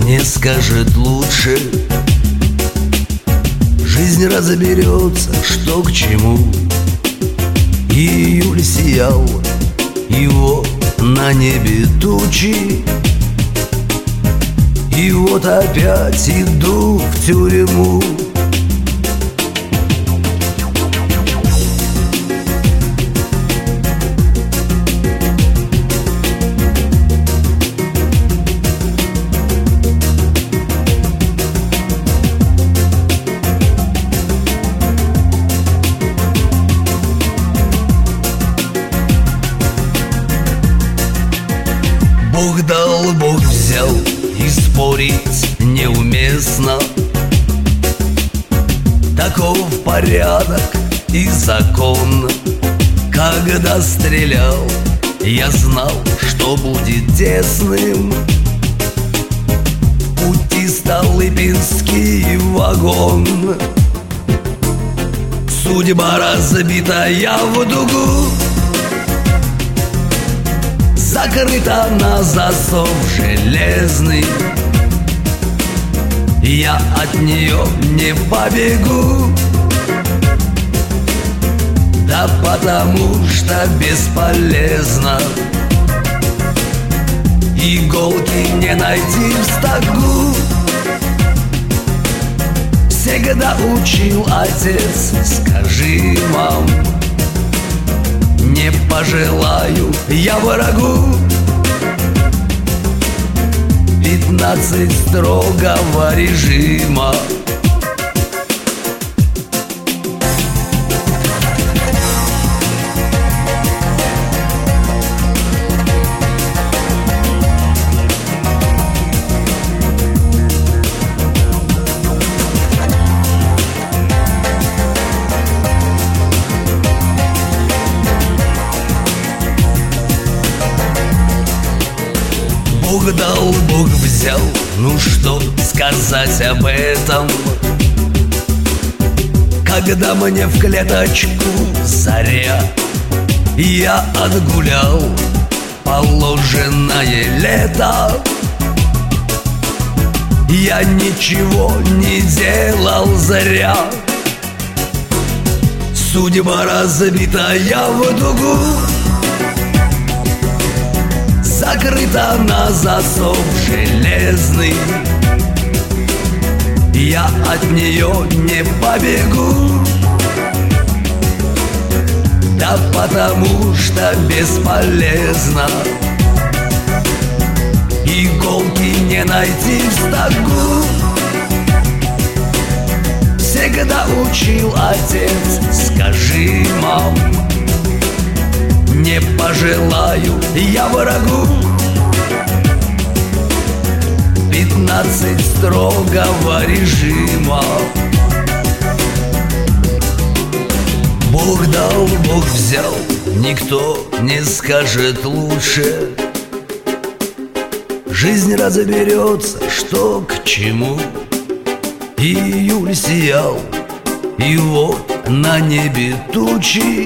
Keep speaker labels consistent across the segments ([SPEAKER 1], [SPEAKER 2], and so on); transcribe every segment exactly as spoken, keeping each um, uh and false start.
[SPEAKER 1] не скажет лучше. Жизнь разберется, что к чему. Июль сиял, и вот на небе тучи. И вот опять иду в тюрьму. Бог дал, Бог взял, и спорить неуместно. Таков порядок и закон. Когда стрелял, я знал, что будет тесным. В пути Столыпинский вагон. Судьба разбитая в дугу, закрыта на засов железный. Я от нее не побегу, да потому что бесполезно. Иголки не найти в стогу. Всегда учил отец, скажи, мам, не пожелаю я врагу. Пятнадцать строгого режима. Бог дал, Бог взял, ну что сказать об этом? Когда мне в клеточку заря, я отгулял положенное лето. Я ничего не делал зря. Судьба разбитая в дугу, закрыта на засов железный. Я от нее не побегу, да потому что бесполезно. Иголки не найти в стогу. Всегда учил отец, скажи, мам, не пожелаю я врагу. Пятнадцать строгого режима. Бог дал, Бог взял, никто не скажет лучше. Жизнь разберется, что к чему. Июль сиял, и вот на небе тучи.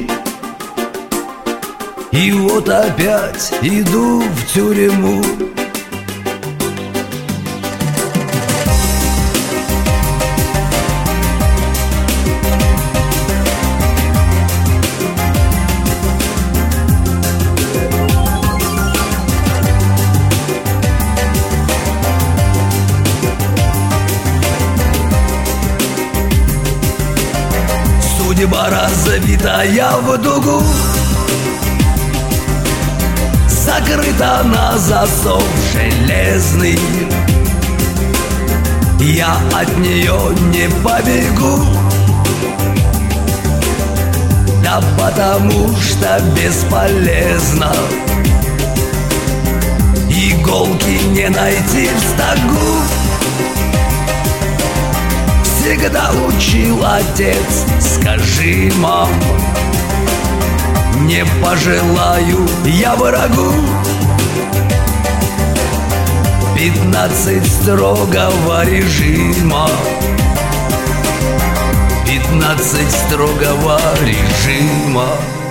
[SPEAKER 1] И вот опять иду в тюрьму. Судьба разбитая в дугу, закрыта на засов железный. Я от нее не побегу, да потому что бесполезно. Иголки не найти в стогу. Всегда учил отец, скажи, мам, не пожелаю я врагу. Пятнадцать строгого режима. Пятнадцать строгого режима.